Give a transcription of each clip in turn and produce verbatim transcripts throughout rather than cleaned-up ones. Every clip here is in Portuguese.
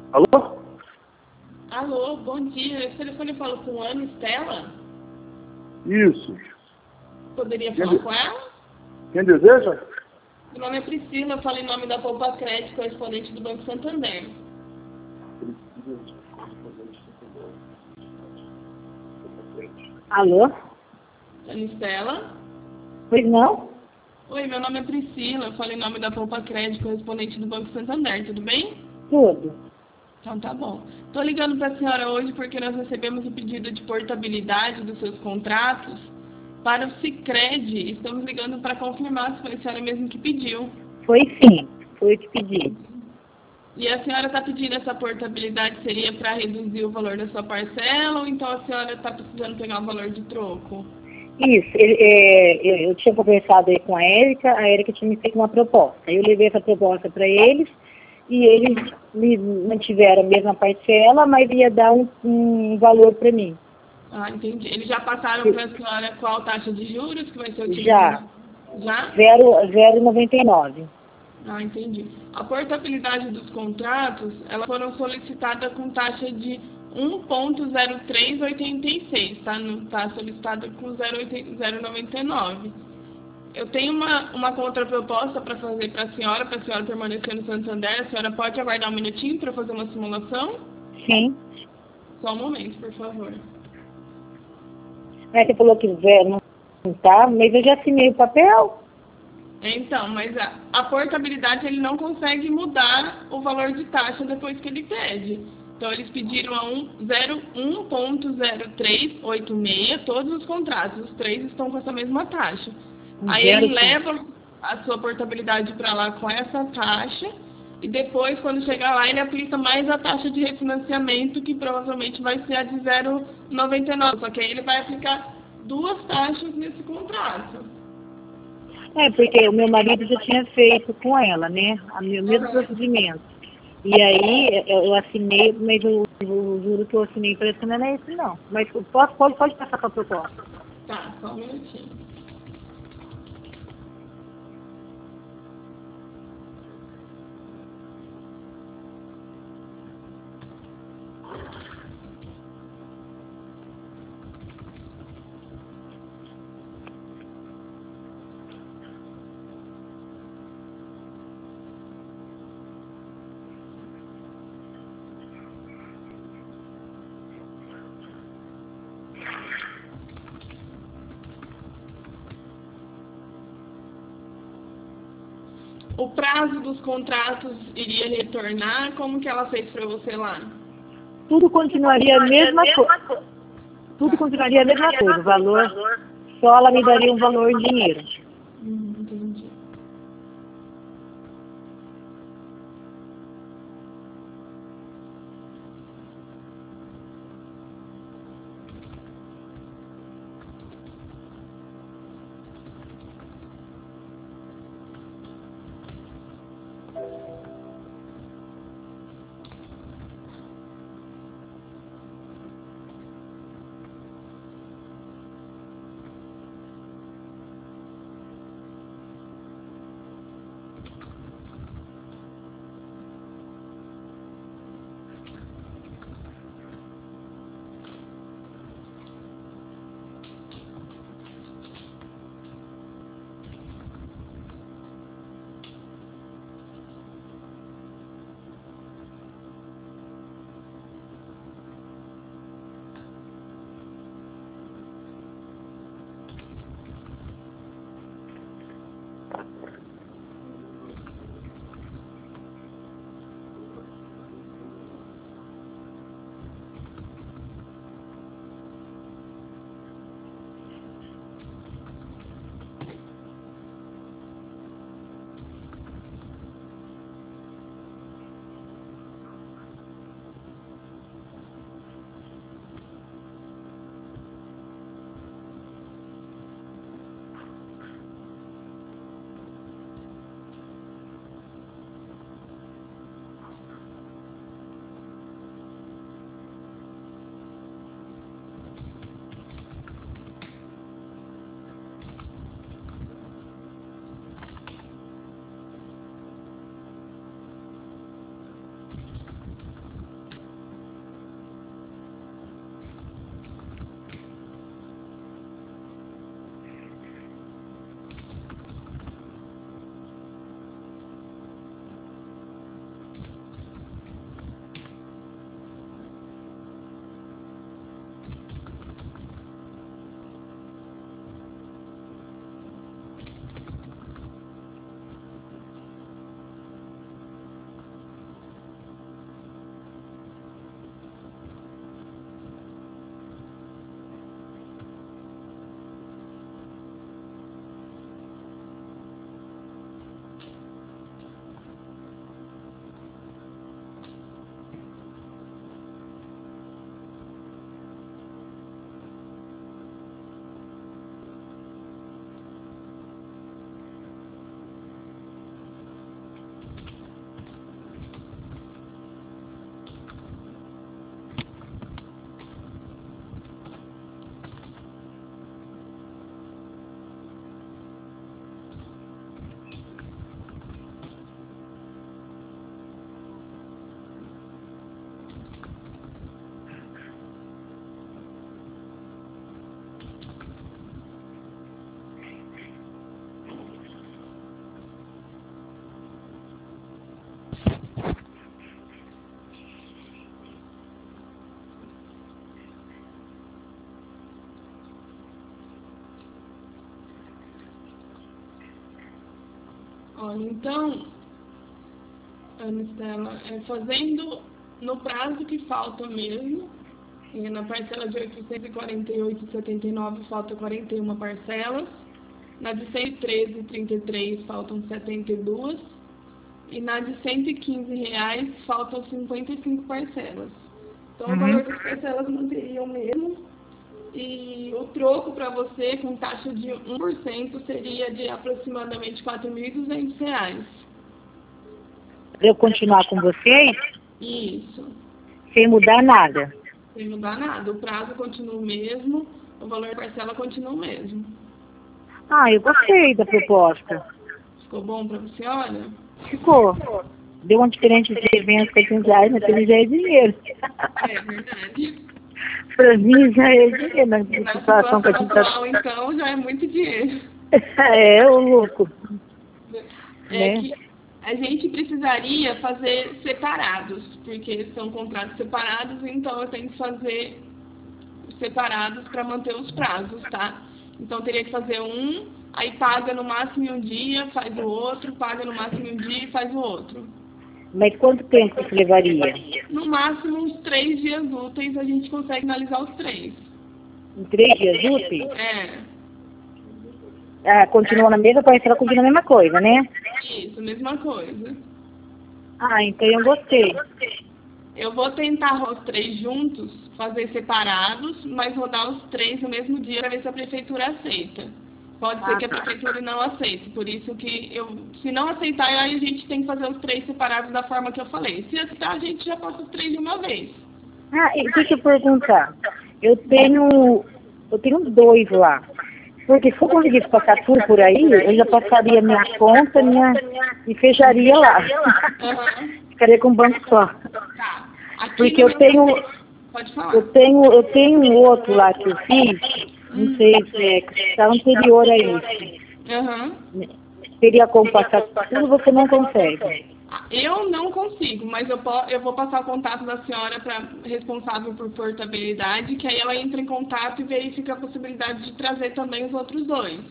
Alô? Alô, bom dia. Esse telefone fala com Ana Estela? Isso. Poderia Quem falar de- com ela? Quem deseja? Meu nome é Priscila, eu falo em nome da Poupa Crédito, correspondente do Banco Santander. Alô? Ana Estela? Pois não? Oi, meu nome é Priscila, eu falo em nome da Poupa Crédito, correspondente do Banco Santander, tudo bem? Tudo. Então tá bom. Estou ligando para a senhora hoje porque nós recebemos o pedido de portabilidade dos seus contratos para o Sicredi. Estamos ligando para confirmar se foi a senhora mesmo que pediu. Foi sim, foi o que pedi. E a senhora está pedindo essa portabilidade, seria para reduzir o valor da sua parcela ou então a senhora está precisando pegar um valor de troco? Isso, ele- é, eu, eu tinha conversado aí com a Érica, a Érica tinha me feito uma proposta. Eu levei essa proposta para eles e eles me mantiveram a mesma parcela, mas ia dar um, um valor para mim. Ah, entendi. Eles já passaram para a senhora qual taxa de juros que vai ser Já, utilizada? Já? zero vírgula noventa e nove. Ah, entendi. A portabilidade dos contratos, elas foram solicitadas com taxa de um ponto zero três oitenta e seis, tá? Não tá solicitada com zero vírgula noventa e nove. Eu tenho uma, uma contraproposta para fazer para a senhora, para a senhora permanecer no Santander. A senhora pode aguardar um minutinho para fazer uma simulação? Sim. Só um momento, por favor. Aí você falou que zero não tá, mas eu já assinei o papel. Então, mas a, a portabilidade ele não consegue mudar o valor de taxa depois que ele pede. Então eles pediram a um ponto zero três oito seis, todos os contratos, os três estão com essa mesma taxa. Aí Zero, ele leva a sua portabilidade para lá com essa taxa e depois, quando chegar lá, ele aplica mais a taxa de refinanciamento, que provavelmente vai ser a de zero vírgula noventa e nove. Só que aí ele vai aplicar duas taxas nesse contrato. É, porque o meu marido já tinha feito com ela, né? O mesmo procedimento. E aí eu, eu assinei, mas o, o juro que eu assinei parece que não é esse não. Mas eu posso, pode, pode passar para a proposta. Tá, só um minutinho. O prazo dos contratos iria retornar? Como que ela fez para você lá? Tudo continuaria a mesma coisa. Tudo continuaria a mesma coisa. O valor, só ela me daria um valor em dinheiro. Hum, entendi. Olha, então, Ana Estela, é fazendo no prazo que falta mesmo, e na parcela de oitocentos e quarenta e oito reais e setenta e nove centavos falta quarenta e uma parcelas, na de cento e treze reais e trinta e três centavos faltam setenta e duas, e na de cento e quinze reais faltam cinquenta e cinco parcelas. Então, uhum. O valor das parcelas manteriam mesmo, e o troco para você, com taxa de um por cento, seria de aproximadamente quatro mil e duzentos reais. Eu continuar com vocês? Isso. Sem mudar nada? Sem mudar nada. O prazo continua o mesmo, o valor da parcela continua o mesmo. Ah, eu gostei da proposta. Ficou bom para a senhora? Ficou. Deu uma diferença de eventos com oitocentos reais, mas ele já é dinheiro. É verdade. Para mim já é dinheiro. Na, na situação, situação que a gente atual, tá... então, já é muito dinheiro. É, o louco. É né? que a gente precisaria fazer separados, porque são contratos separados, então eu tenho que fazer separados para manter os prazos, tá? Então teria que fazer um, aí paga no máximo em um dia, faz o outro, paga no máximo em um dia e faz o outro. Mas quanto tempo isso levaria? No máximo uns três dias úteis a gente consegue finalizar os três. Em três dias úteis? É. Ah, continua na mesma parcela, continua a mesma coisa, né? Isso, mesma coisa. Ah, então eu gostei. Eu vou tentar os três juntos, fazer separados, mas rodar os três no mesmo dia para ver se a prefeitura aceita. Pode ser Ah, que a tá. prefeitura não aceite, por isso que eu, se não aceitar, aí a gente tem que fazer os três separados da forma que eu falei. Se aceitar, a gente já passa os três de uma vez. Ah, e deixa eu perguntar. Eu tenho, eu tenho dois lá. Porque se eu conseguisse passar tudo por aí, eu já passaria minha conta minha, e fecharia lá. Uhum. Ficaria com um banco só. Tá. Aqui Porque no eu meu tenho, conselho- Pode falar. eu tenho, eu tenho um outro lá que eu fiz, não sei se é, que está anterior a isso. Uhum. Teria como passar tudo, você não consegue. Eu não consigo, mas eu, po eu vou passar o contato da senhora para responsável por portabilidade, que aí ela entra em contato e verifica a possibilidade de trazer também os outros dois.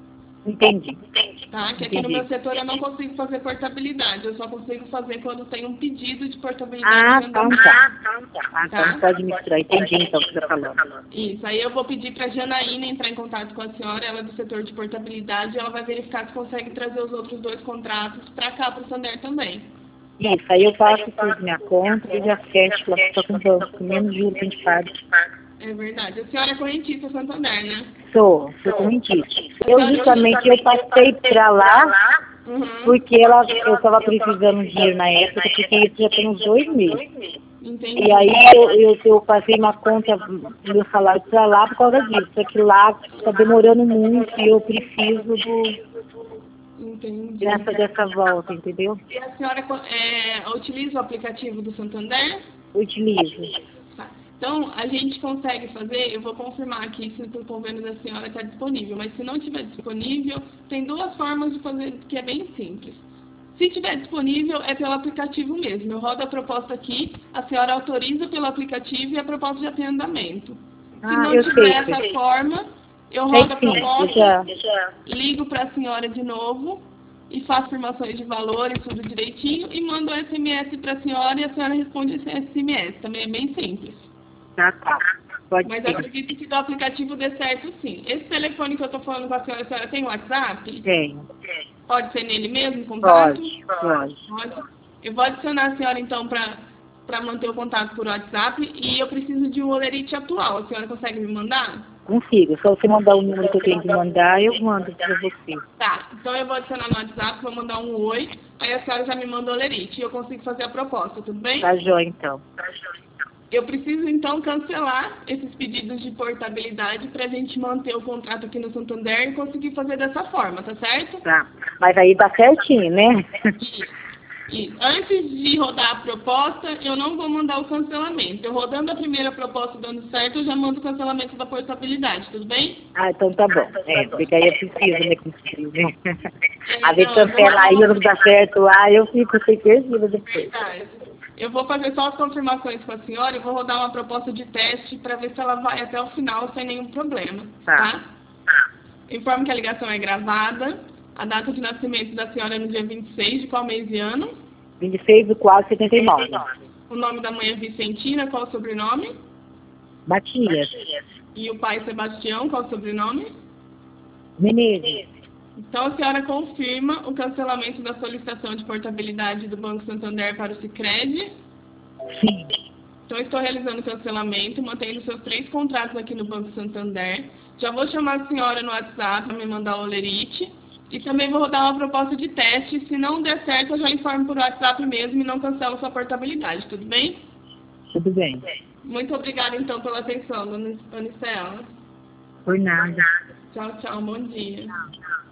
Entendi. Tá? Que aqui no meu setor eu não consigo fazer portabilidade, eu só consigo fazer quando tem um pedido de portabilidade. Ah, de tá, andamento. tá. Ah, Tá? tá, não pode misturar. Entendi então o que você está falando. Isso, aí eu vou pedir para a Janaína entrar em contato com a senhora, ela é do setor de portabilidade, e ela vai verificar se consegue trazer os outros dois contratos para cá, para o Santander também. Isso, aí eu passo tudo minha conta e já fecho lá só com o banco, com menos juros que a gente paga. É verdade. A senhora é correntista Santander, né? Sou, sou correntista. Eu justamente eu passei para lá Uhum. porque ela, eu estava precisando de dinheiro na época, porque isso já tem uns dois meses. Entendi. E aí eu, eu, eu passei uma conta do meu salário para lá por causa disso. Só que lá está demorando muito e eu preciso do, Entendi. dessa, dessa volta, entendeu? E a senhora é, utiliza o aplicativo do Santander? Utilizo. Tá. Então, a gente consegue fazer, eu vou confirmar aqui se o convênio da senhora está disponível, mas se não estiver disponível, tem duas formas de fazer que é bem simples. Se estiver disponível, é pelo aplicativo mesmo. Eu rodo a proposta aqui, a senhora autoriza pelo aplicativo e a proposta já tem andamento. Se Ah, não eu tiver sei, essa forma, eu Sei rodo a sim, proposta, já. ligo para a senhora de novo e faço afirmações de valores, tudo direitinho, e mando o S M S para a senhora e a senhora responde esse S M S. Também é bem simples. Tá, tá. Pode Mas ser. acredito que do aplicativo dê certo sim. Esse telefone que eu estou falando com a senhora, a senhora tem WhatsApp? Tenho. Pode ser nele mesmo, contato? Pode, pode. Pode. Eu vou adicionar a senhora então para para manter o contato por WhatsApp e eu preciso de um olerite atual. A senhora consegue me mandar? Consigo. Só você mandar o número que eu tenho que mandar, eu mando para você. Tá, então eu vou adicionar no WhatsApp, vou mandar um oi, aí a senhora já me manda o olerite e eu consigo fazer a proposta, tudo bem? Tá jóia, então. Eu preciso então cancelar esses pedidos de portabilidade para a gente manter o contrato aqui no Santander e conseguir fazer dessa forma, tá certo? Tá. Mas aí tá certinho, né? E antes de rodar a proposta, eu não vou mandar o cancelamento. Eu rodando a primeira proposta dando certo, eu já mando o cancelamento da portabilidade, tudo bem? Ah, então tá bom. É, porque aí é preciso, né? Preciso, né? É, A vez não, cancela aí, não dá certo lá, eu fico sem perdida depois. Verdade. Eu vou fazer só as confirmações com a senhora e vou rodar uma proposta de teste para ver se ela vai até o final sem nenhum problema, Tá. tá? Informo que a ligação é gravada. A data de nascimento da senhora é no dia vinte e seis de qual mês e ano? vinte e seis do quatro, setenta e nove. O nome da mãe é Vicentina, qual o sobrenome? Matias. E o pai Sebastião, qual o sobrenome? Menezes. Então a senhora confirma o cancelamento da solicitação de portabilidade do Banco Santander para o Sicredi? Sim. Então estou realizando o cancelamento, mantendo seus três contratos aqui no Banco Santander. Já vou chamar a senhora no WhatsApp para me mandar o olerite. E também vou rodar uma proposta de teste. Se não der certo, eu já informo por WhatsApp mesmo e não cancelo sua portabilidade, tudo bem? Tudo bem. Muito obrigada, então, pela atenção, dona Anicela. Por nada. Tchau, tchau. Bom dia. Tchau.